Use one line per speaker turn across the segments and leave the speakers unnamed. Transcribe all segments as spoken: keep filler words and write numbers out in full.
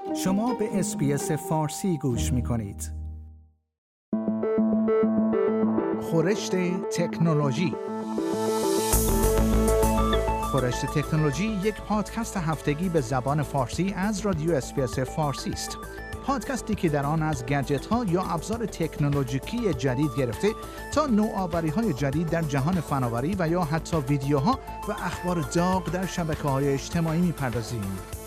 شما به اس‌بی‌اس فارسی گوش می‌کنید. خورشت تکنولوژی. خورشت تکنولوژی یک پادکست هفتگی به زبان فارسی از رادیو اس‌بی‌اس فارسی است. پادکستی که در آن از گجت‌ها یا ابزار تکنولوژیکی جدید گرفته تا نوآوری‌های جدید در جهان فناوری و یا حتی ویدیوها و اخبار داغ در شبکه‌های اجتماعی می‌پردازیم.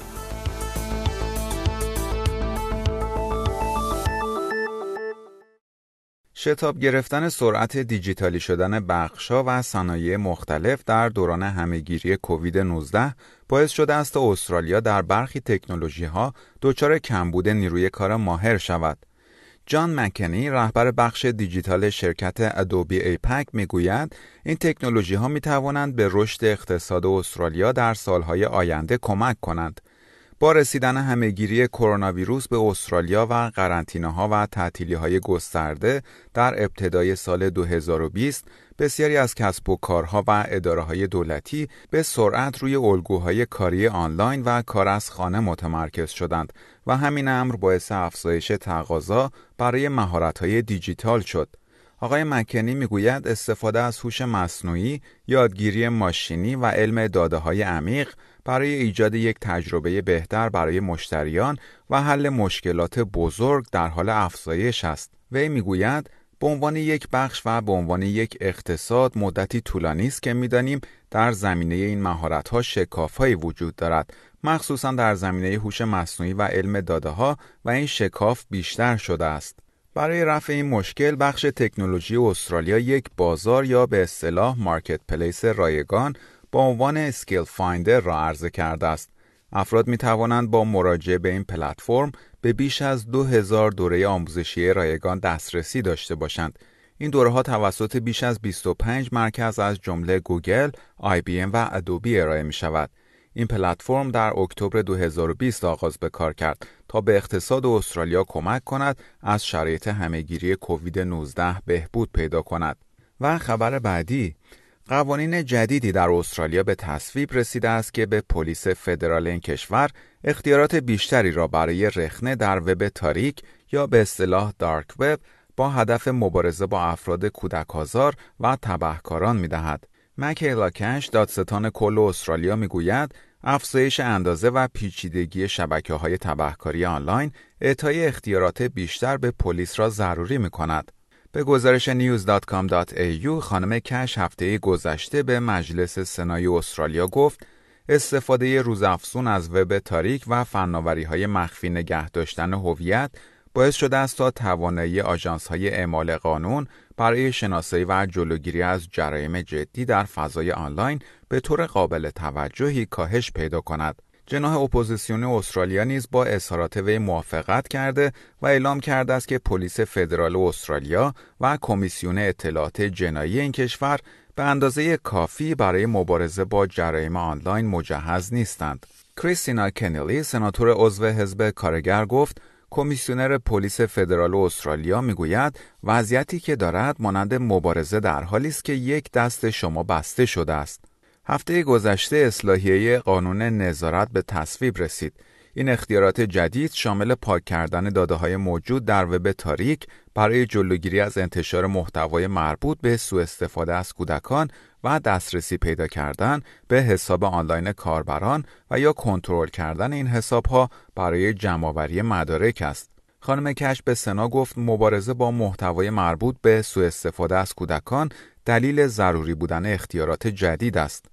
شتاب گرفتن سرعت دیجیتالی شدن بخش‌ها و صنایع مختلف در دوران همه‌گیری کووید نوزده باعث شده است استرالیا در برخی تکنولوژی‌ها دچار کمبود نیروی کار ماهر شود. جان مکنی، رهبر بخش دیجیتال شرکت ادوبی ایپک میگوید این تکنولوژی‌ها می‌توانند به رشد اقتصاد استرالیا در سالهای آینده کمک کنند. با رسیدن همه‌گیری کرونا ویروس به استرالیا و قرنطینه‌ها و تعطیلی‌های گسترده در ابتدای سال دو هزار و بیست، بسیاری از کسب و کارها و اداره‌های دولتی به سرعت روی الگوهای کاری آنلاین و کار از خانه متمرکز شدند و همین امر باعث افزایش تقاضا برای مهارت‌های دیجیتال شد. آقای مکنی میگوید استفاده از هوش مصنوعی، یادگیری ماشینی و علم داده‌های عمیق برای ایجاد یک تجربه بهتر برای مشتریان و حل مشکلات بزرگ در حال افزایش است. وی میگوید به عنوان یک بخش و به عنوان یک اقتصاد مدتی طولانی است که می‌دانیم در زمینه این مهارت‌ها شکاف‌هایی وجود دارد، مخصوصاً در زمینه هوش مصنوعی و علم داده‌ها و این شکاف بیشتر شده است. برای رفع این مشکل بخش تکنولوژی استرالیا یک بازار یا به اصطلاح مارکت پلیس رایگان با عنوان اسکیل فایندر را عرضه کرده است. افراد می توانند با مراجعه به این پلتفرم به بیش از دو هزار دوره آموزشی رایگان دسترسی داشته باشند. این دوره‌ها توسط بیش از بیست و پنج مرکز از جمله گوگل، آی بی ام و ادوبی ارائه می شود. این پلتفرم در اکتبر دو هزار و بیست آغاز به کار کرد تا به اقتصاد استرالیا کمک کند از شرایط همه‌گیری کووید نوزده بهبود پیدا کند. و خبر بعدی، قوانین جدیدی در استرالیا به تصویب رسیده است که به پلیس فدرال این کشور اختیارات بیشتری را برای رخنه در وب تاریک یا به اصطلاح دارک وب با هدف مبارزه با افراد کودک‌آزار و تبهکاران می‌دهد. مکیلا کش، دادستان کل استرالیا میگوید افزایش اندازه و پیچیدگی شبکه‌های تبهکاری آنلاین اعطای اختیارات بیشتر به پلیس را ضروری می‌کند. به گزارش نیوز دات کام دات ای یو خانم کش هفته گذشته به مجلس سنای استرالیا گفت استفاده روزافزون از وب تاریک و فناوری‌های مخفی نگه داشتن هویت باعث شده است تا توانایی آژانس‌های اعمال قانون برای شناسایی و جلوگیری از جرایم جدی در فضای آنلاین به طور قابل توجهی کاهش پیدا کند. جناح اپوزیسیون استرالیا نیز با اظهارات وی موافقت کرده و اعلام کرده است که پلیس فدرال استرالیا و کمیسیون اطلاعات جنایی این کشور به اندازه کافی برای مبارزه با جرایم آنلاین مجهز نیستند. کریستینا کنلی، سناتور عضو حزب کارگر، گفت کمیسیونر پلیس فدرال استرالیا میگوید وضعیتی که دارد مانند مبارزه در حالی است که یک دست شما بسته شده است. هفته گذشته اصلاحیه قانون نظارت به تصویب رسید. این اختیارات جدید شامل پاک کردن داده‌های موجود در وب تاریک برای جلوگیری از انتشار محتوای مربوط به سوء استفاده از کودکان و دسترسی پیدا کردن به حساب آنلاین کاربران و یا کنترل کردن این حساب‌ها برای جمع‌آوری مدارک است. خانم کش به سنا گفت مبارزه با محتوای مربوط به سوء استفاده از کودکان دلیل ضروری بودن اختیارات جدید است.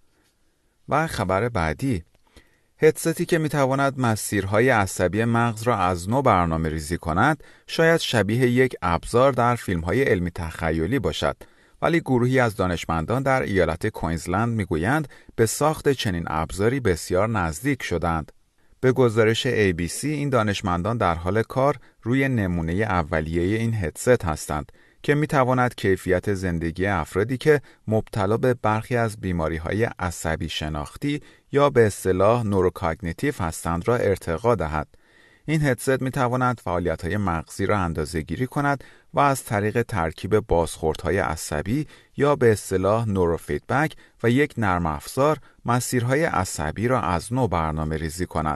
و خبر بعدی، هدستی که میتواند مسیرهای عصبی مغز را از نو برنامه ریزی کند شاید شبیه یک ابزار در فیلم‌های علمی تخیلی باشد، ولی گروهی از دانشمندان در ایالت کوینزلند میگویند به ساخت چنین ابزاری بسیار نزدیک شدند. به گزارش ای بی سی این دانشمندان در حال کار روی نمونه اولیه این هدست هستند که میتواند کیفیت زندگی افرادی که مبتلا به برخی از بیماری‌های عصبی شناختی یا به اصطلاح نوروکاگنیتیو هستند را ارتقا دهد. این هدست میتواند فعالیت‌های مغزی را اندازه‌گیری کند و از طریق ترکیب بازخوردهای عصبی یا به اصطلاح نوروفیدبک و یک نرم افزار مسیرهای عصبی را از نو برنامه ریزی کند.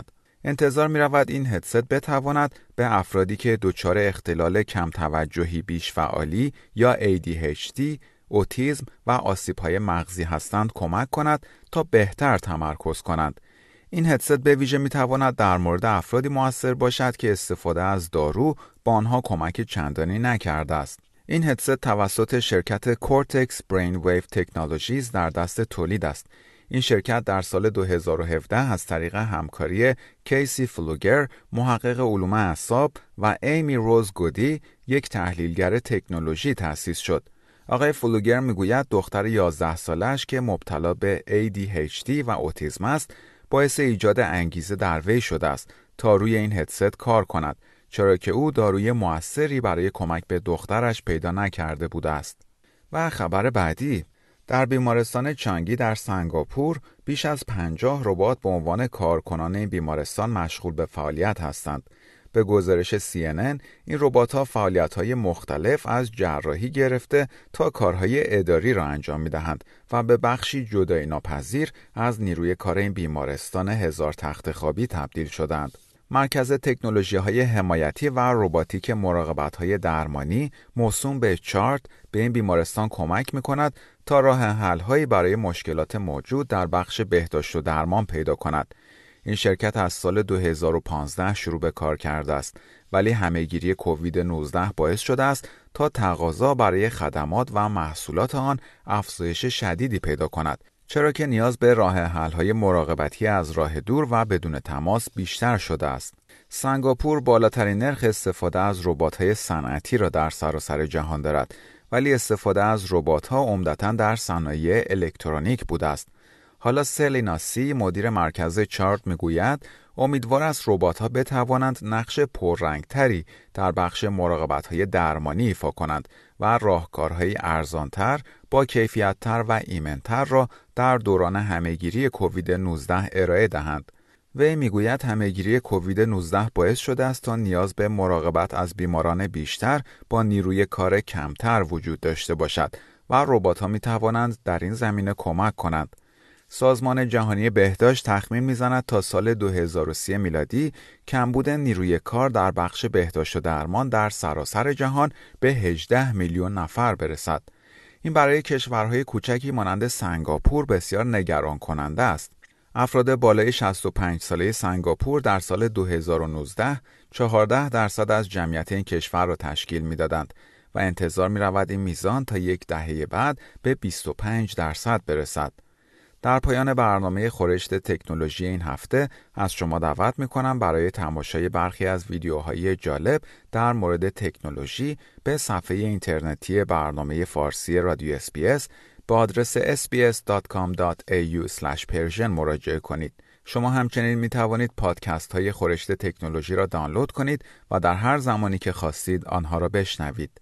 انتظار می رود این هدست بتواند به افرادی که دچار اختلال کم توجهی بیش فعالی یا ای دی اچ دی، اوتیسم و آسیب‌های مغزی هستند کمک کند تا بهتر تمرکز کنند. این هدست به ویژه می تواند در مورد افرادی مؤثر باشد که استفاده از دارو با آنها کمک چندانی نکرده است. این هدست توسط شرکت کورتکس برین‌ویو تکنولوژیز در دست تولید است. این شرکت در سال دو هزار و هفده از طریق همکاری کیسی فلوگر، محقق علوم اعصاب، و ایمی روز گودی، یک تحلیلگر تکنولوژی تأسیس شد. آقای فلوگر میگوید دختر یازده سالش که مبتلا به ای دی اچ دی و اوتیسم است، باعث ایجاد انگیزه در وی شده است تا روی این هدست کار کند، چرا که او داروی مؤثری برای کمک به دخترش پیدا نکرده بوده است. و خبر بعدی، در بیمارستان چانگی در سنگاپور بیش از پنجاه ربات به عنوان کارکنان این بیمارستان مشغول به فعالیت هستند. به گزارش سی ان ان، این ربات‌ها فعالیت‌های مختلف از جراحی گرفته تا کارهای اداری را انجام می‌دهند و به بخشی جدایی ناپذیر از نیروی کار این بیمارستان هزار تخت خوابی تبدیل شدند. مرکز تکنولوژی‌های حمایتی و رباتیک مراقبت‌های درمانی موسوم به چارت به این بیمارستان کمک می‌کند تا راه حل‌هایی برای مشکلات موجود در بخش بهداشت و درمان پیدا کند. این شرکت از سال دو هزار و پانزده شروع به کار کرده است، ولی همهگیری کووید نوزده باعث شده است تا تقاضا برای خدمات و محصولات آن افزایش شدیدی پیدا کند، چرا که نیاز به راه حل‌های مراقبتی از راه دور و بدون تماس بیشتر شده است. سنگاپور بالاترین نرخ استفاده از ربات‌های صنعتی را در سراسر جهان دارد، ولی استفاده از ربات‌ها عمدتاً در صنایع الکترونیک بوده است. حالا سلینا سی، مدیر مرکز چارت، میگوید امیدوار است ربات‌ها بتوانند نقش پررنگتری در بخش مراقبت‌های درمانی ایفا کنند و راهکارهای ارزانتر، با کیفیت‌تر و ایمن‌تر را در دوران همهگیری کووید نوزده ارائه دهند. وی میگوید همهگیری کووید نوزده باعث شده است تا نیاز به مراقبت از بیماران بیشتر با نیروی کار کمتر وجود داشته باشد و ربات‌ها می‌توانند در این زمینه کمک کنند. سازمان جهانی بهداشت تخمین می‌زند تا سال دو هزار و سی میلادی کمبود نیروی کار در بخش بهداشت و درمان در سراسر جهان به هجده میلیون نفر برسد. این برای کشورهای کوچکی مانند سنگاپور بسیار نگران کننده است. افراد بالای شصت و پنج ساله سنگاپور در سال دو هزار و نوزده چهارده درصد از جمعیت این کشور را تشکیل می‌دادند و انتظار می‌رود این میزان تا یک دهه بعد به بیست و پنج درصد برسد. در پایان برنامه خورشت تکنولوژی این هفته از شما دعوت می‌کنم برای تماشای برخی از ویدیوهای جالب در مورد تکنولوژی به صفحه اینترنتی برنامه فارسی رادیو اس بی اس با آدرس اس بی اس دات کام دات ای یو اسلش پرشن مراجعه کنید. شما همچنین می توانید پادکست های خورشت تکنولوژی را دانلود کنید و در هر زمانی که خواستید آنها را بشنوید.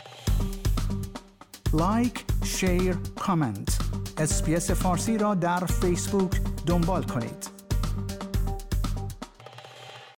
لایک، شیر، کامنت. اس بی اس فارسی را در فیسبوک دنبال کنید.